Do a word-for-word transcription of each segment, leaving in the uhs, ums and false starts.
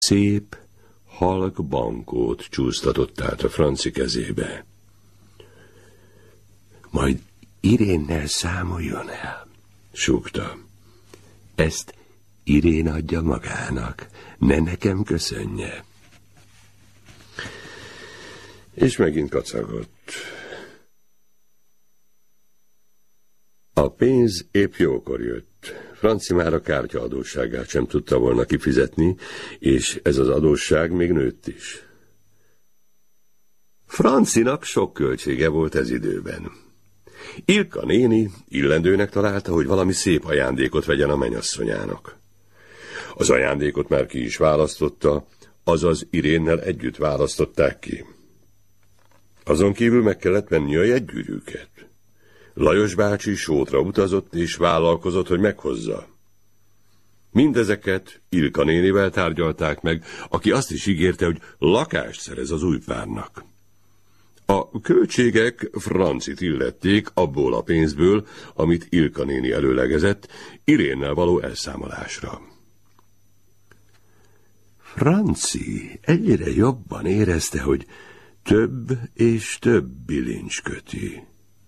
Szép, halk bankót csúsztatott át a Franci kezébe. Majd Irénnel számoljon el, súgta. Ezt Irén adja magának, ne nekem köszönje. És megint kacagott. A pénz épp jókor jött. Franci már a kártyaadósságát sem tudta volna kifizetni, és ez az adósság még nőtt is. Francinak sok költsége volt ez időben. Ilka néni illendőnek találta, hogy valami szép ajándékot vegyen a mennyasszonyának. Az ajándékot már ki is választotta, azaz Irénnel együtt választották ki. Azon kívül meg kellett venni a jegygyűrűket. Lajos bácsi sótra utazott és vállalkozott, hogy meghozza. Mindezeket Ilka nénivel tárgyalták meg, aki azt is ígérte, hogy lakást szerez az új párnak. A költségek Francit illették abból a pénzből, amit Ilka néni előlegezett, Irénnel való elszámolásra. Franci egyre jobban érezte, hogy több és több bilincs köti.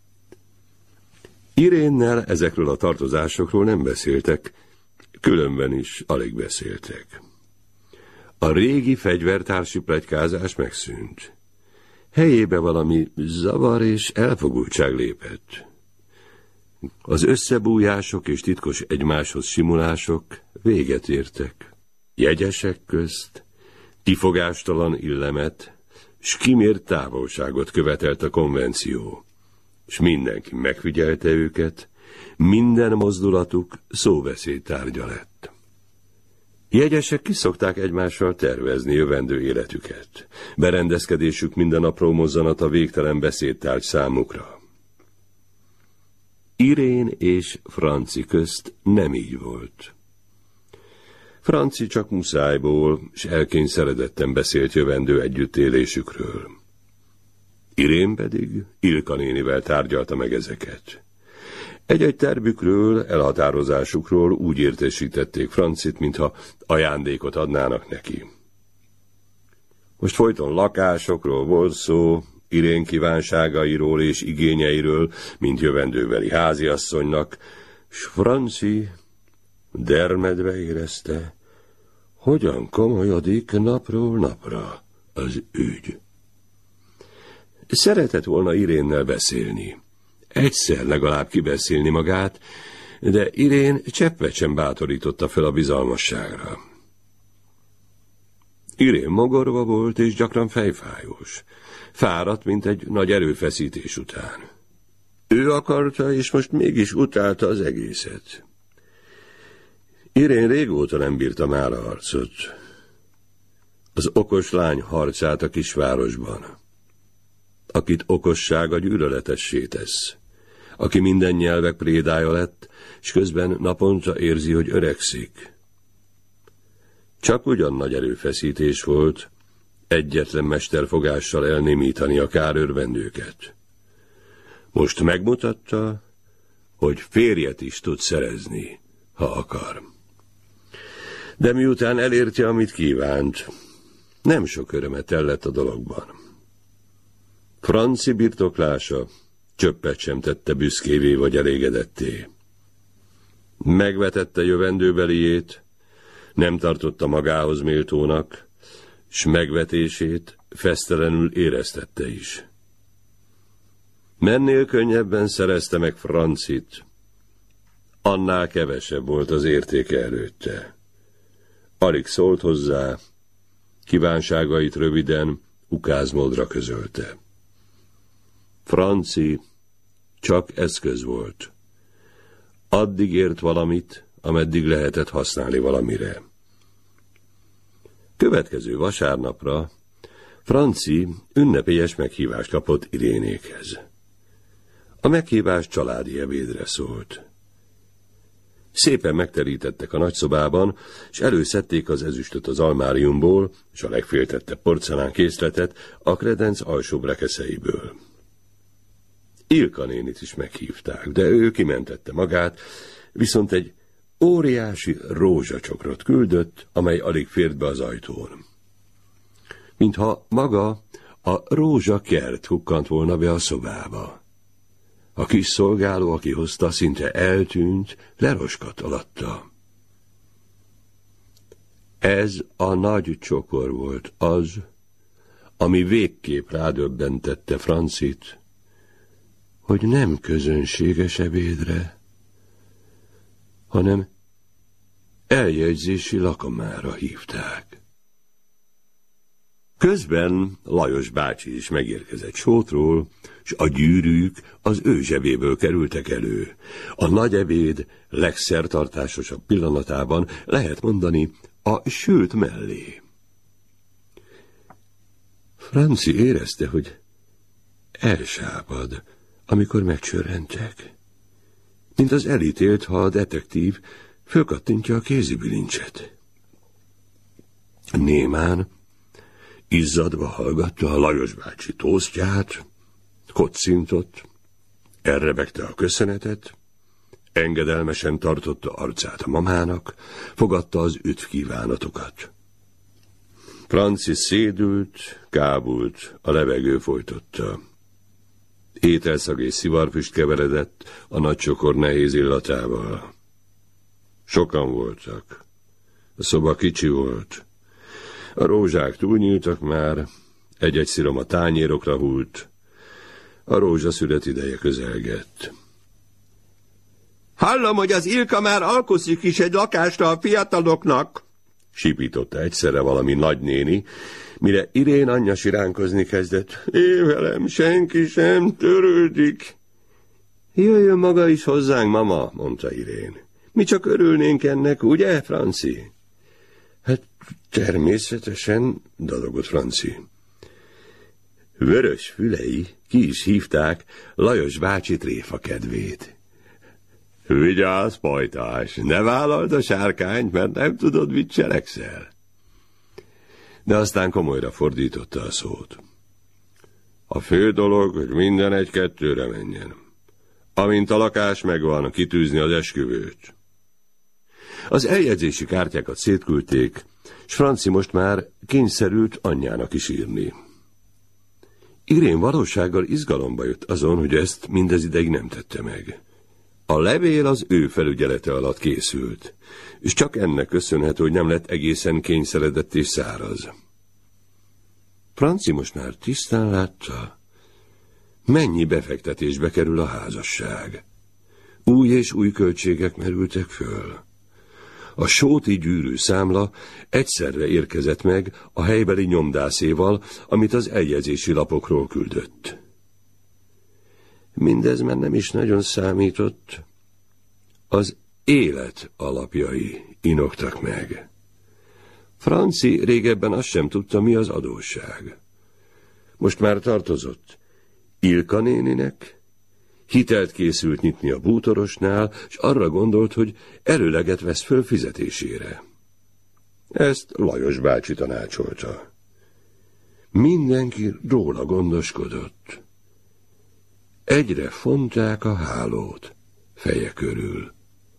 Irénnel ezekről a tartozásokról nem beszéltek, különben is alig beszéltek. A régi fegyvertársi pletykázás megszűnt. Helyébe valami zavar és elfogultság lépett. Az összebújások és titkos egymáshoz simulások véget értek. Jegyesek közt kifogástalan illemet, s kimért távolságot követelt a konvenció, s mindenki megfigyelte őket, minden mozdulatuk szóbeszéd tárgya lett. Jegyesek kiszokták egymással tervezni jövendő életüket, berendezkedésük minden apró mozzanata végtelen beszédtárgy számukra. Irén és Franci közt nem így volt. Franci csak muszájból, s elkényszeredetten beszélt jövendő együttélésükről. Irén pedig Ilka nénivel tárgyalta meg ezeket. Egy-egy tervükről, elhatározásukról úgy értesítették Francit, mintha ajándékot adnának neki. Most folyton lakásokról volt szó, Irén kívánságairól és igényeiről, mint jövendőbeli háziasszonynak, s Franci dermedve érezte, hogyan komolyodik napról napra az ügy. Szeretett volna Irénnel beszélni, egyszer legalább kibeszélni magát, de Irén cseppet sem bátorította fel a bizalmasságra. Irén mogorva volt és gyakran fejfájós, fáradt, mint egy nagy erőfeszítés után. Ő akarta, és most mégis utálta az egészet. Irén régóta nem bírta már a harcot. Az okos lány harcát a kisvárosban, akit okossága gyűlöletessé tesz, aki minden nyelvek prédája lett, és közben naponta érzi, hogy öregszik. Csak ugyan nagy erőfeszítés volt egyetlen mesterfogással elnémítani a kárőrvendőket. Most megmutatta, hogy férjet is tud szerezni, ha akar. De miután elérte, amit kívánt, nem sok örömet ellett a dologban. Franci birtoklása csöppet sem tette büszkévé vagy elégedetté. Megvetette jövendőbeliét, nem tartotta magához méltónak, s megvetését fesztelenül éreztette is. Mennél könnyebben szerezte meg Francit, annál kevesebb volt az értéke előtte. Alig szólt hozzá, kívánságait röviden, ukázmódra közölte. Franci csak eszköz volt. Addig ért valamit, ameddig lehetett használni valamire. Következő vasárnapra Franci ünnepélyes meghívást kapott Irénékhez. A meghívás családi ebédre szólt. Szépen megterítettek a nagyszobában, és előszedték az ezüstöt az almáriumból, és a legféltettebb porcelán készletet a kredenc alsóbb rekeszeiből. Ilka nénit is meghívták, de ő kimentette magát, viszont egy óriási rózsacsokrot küldött, amely alig fért be az ajtón. Mintha maga a rózsakert hukkant volna be a szobába. A kis szolgáló, aki hozta, szinte eltűnt, leroskadt alatta. Ez a nagy csokor volt az, ami végképp rádöbbentette Francit, hogy nem közönséges ebédre, hanem eljegyzési lakomára hívták. Közben Lajos bácsi is megérkezett Sótról, s a gyűrűk az ő zsebéből kerültek elő. A nagy ebéd legszertartásosabb pillanatában lehet mondani a sült mellé. Franci érezte, hogy elsápad, amikor megcsörrentek, mint az elítélt, ha a detektív fölkattintja a kézibilincset. Némán, izzadva hallgatta a Lajos bácsi tósztját, kocintott, elrebegte a köszönetet, engedelmesen tartotta arcát a mamának, fogadta az üdvkívánatokat. Franci szédült, kábult, a levegő folytotta. Ételszag és szivarfüst keveredett a nagy csokor nehéz illatával. Sokan voltak. A szoba kicsi volt. A rózsák túlnyíltak már, egy-egy szirom a tányérokra hult. A rózsaszület ideje közelgett. Hallom, hogy az Ilka már alkuszik is egy lakásra a fiataloknak, sipította egyszerre valami nagynéni, mire Irén anyja siránkozni kezdett. Én velem senki sem törődik. Jöjjön maga is hozzánk, mama, mondta Irén. Mi csak örülnénk ennek, ugye, Franci? Hát természetesen, dadogott Franci. Vörös fülei ki is hívták Lajos bácsi tréfa kedvét. Vigyázz, pajtás, ne vállald a sárkányt, mert nem tudod, mit cselekszel. De aztán komolyra fordította a szót. A fő dolog, hogy minden egy-kettőre menjen. Amint a lakás megvan, kitűzni az esküvőt. Az eljegyzési kártyákat szétküldték, s Franci most már kényszerült anyjának is írni. Irén valósággal izgalomba jött azon, hogy ezt mindez ideig nem tette meg. A levél az ő felügyelete alatt készült, és csak ennek köszönhető, hogy nem lett egészen kényszeredett és száraz. Franci most már tisztán látta, mennyi befektetésbe kerül a házasság. Új és új költségek merültek föl. A sóti gyűrű számla egyszerre érkezett meg a helybeli nyomdászéval, amit az eljegyzési lapokról küldött. Mindez már nem is nagyon számított. Az élet alapjai inogtak meg. Franci régebben azt sem tudta, mi az adósság. Most már tartozott Ilka néninek, hitelt készült nyitni a bútorosnál, és arra gondolt, hogy előleget vesz föl fizetésére. Ezt Lajos bácsi tanácsolta. Mindenki róla gondoskodott. Egyre fonták a hálót feje körül.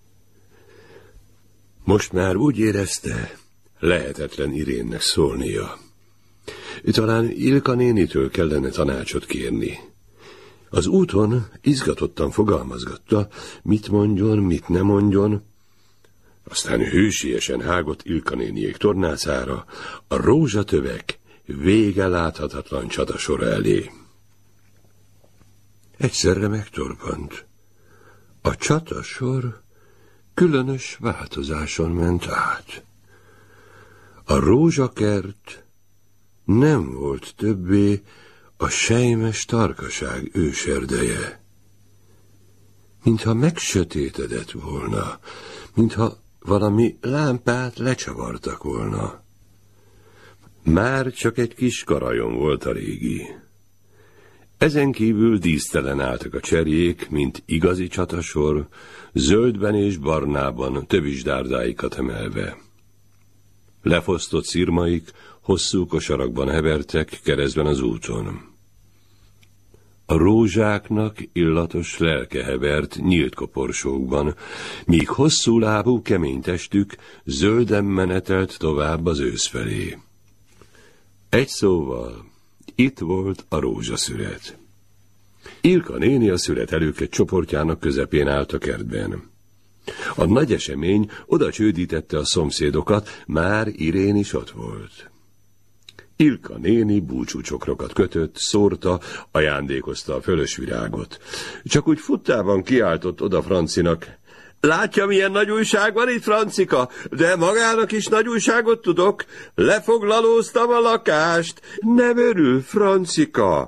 Most már úgy érezte, lehetetlen Irénnek szólnia. Talán Ilka nénitől kellene tanácsot kérni. Az úton izgatottan fogalmazgatta, mit mondjon, mit ne mondjon. Aztán hősiesen hágott Ilka néniék tornácára, a rózsatövek vége láthatatlan csatasora elé. Egyszerre megtorpant. A csatasor különös változáson ment át. A rózsakert nem volt többé a selymes tarkaság őserdeje. Mintha megsötétedett volna, mintha valami lámpát lecsavartak volna. Már csak egy kis karajon volt a régi. Ezen kívül dísztelen álltak a cserjék, mint igazi csatasor, zöldben és barnában tövisdárdáikat emelve. Lefosztott szirmaik hosszú kosarakban hevertek keresztben az úton. A rózsáknak illatos lelke hevert nyílt koporsókban, míg hosszú lábú, kemény testük zölden menetelt tovább az ősz felé. Egy szóval, itt volt a rózsaszüret. Ilka néni a szüret előket csoportjának közepén állt a kertben. A nagy esemény oda csődítette a szomszédokat, már Irén is ott volt. Ilka néni búcsúcsokrokat kötött, szórta, ajándékozta a fölös virágot. Csak úgy futtában kiáltott oda Francinak: látja, milyen nagy újság van itt, Francika, de magának is nagy újságot tudok. Lefoglalóztam a lakást. Nem örül, Francika?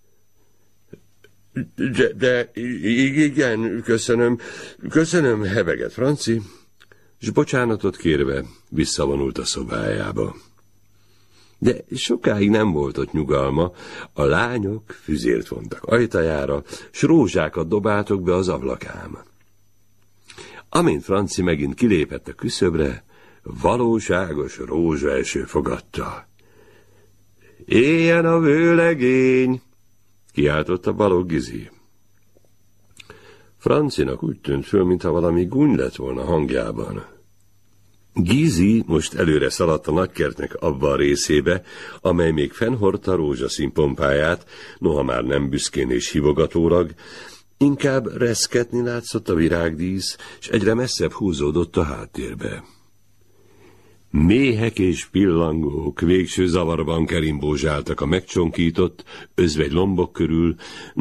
De, de igen, köszönöm, köszönöm, heveget Franci, és bocsánatot kérve visszavonult a szobájába. De sokáig nem volt ott nyugalma, a lányok füzért vontak ajtajára, s rózsákat dobáltak be az ablakám. Amint Franci megint kilépett a küszöbre, valóságos rózsaeső fogadta. Éljen a vőlegény! Kiáltotta Balogh Gizi. Francinak úgy tűnt föl, mintha valami gúny lett volna hangjában. Gizi most előre szaladt a nagykertnek abba a részébe, amely még fennhordta rózsaszín pompáját, noha már nem büszkén és hívogatólag, inkább reszketni látszott a virágdísz, és egyre messzebb húzódott a háttérbe. Méhek és pillangók végső zavarban kerimbózsáltak a megcsonkított, özvegy lombok körül,